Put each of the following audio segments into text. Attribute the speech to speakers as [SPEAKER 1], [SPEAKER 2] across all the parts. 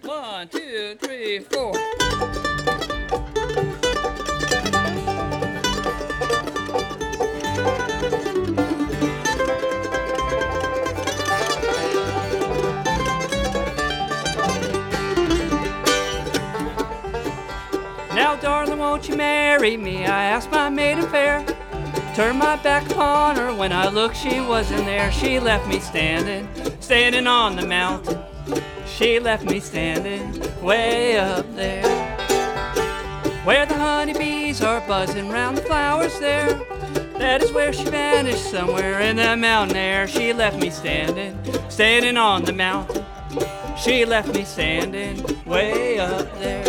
[SPEAKER 1] 1, 2, 3, 4. Now, darling, won't you marry me? I asked my maiden fair. Turned my back upon her. When I looked, she wasn't there. She left me standing on the mountain. She left me standing way up there, where the honeybees are buzzing round the flowers there. That is where she vanished, somewhere in the mountain air. She left me standing on the mountain. She left me standing way up there.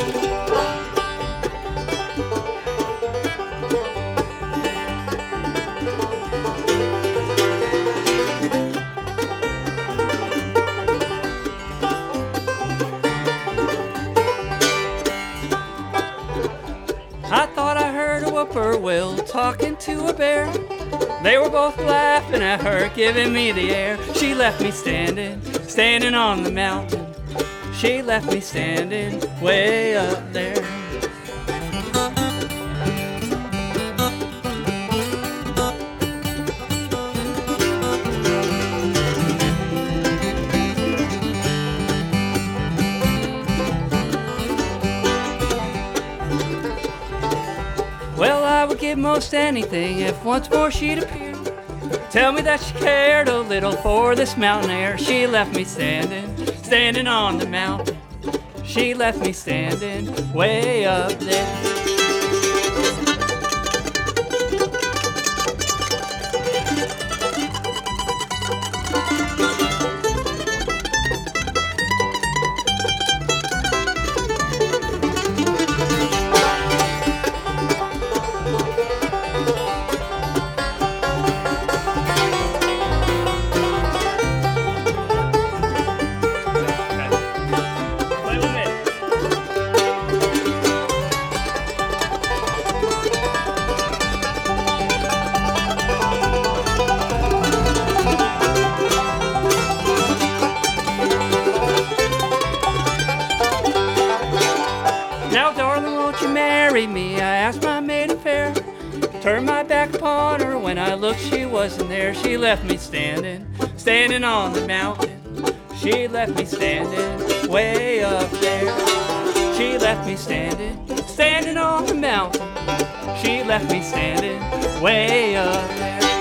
[SPEAKER 1] I thought I heard a whippoorwill talking to a bear. They were both laughing at her, giving me the air. She left me standing on the mountain. She left me standing way up there. Well, I would give most anything if once more she'd appear. Tell me that she cared a little for this mountain air. She left me standing on the mountain. She left me standing way up there. Now, darling, won't you marry me? I asked my maiden fair. Turned my back upon her. When I looked, she wasn't there. She left me standing on the mountain. She left me standing way up there. She left me standing on the mountain. She left me standing way up there.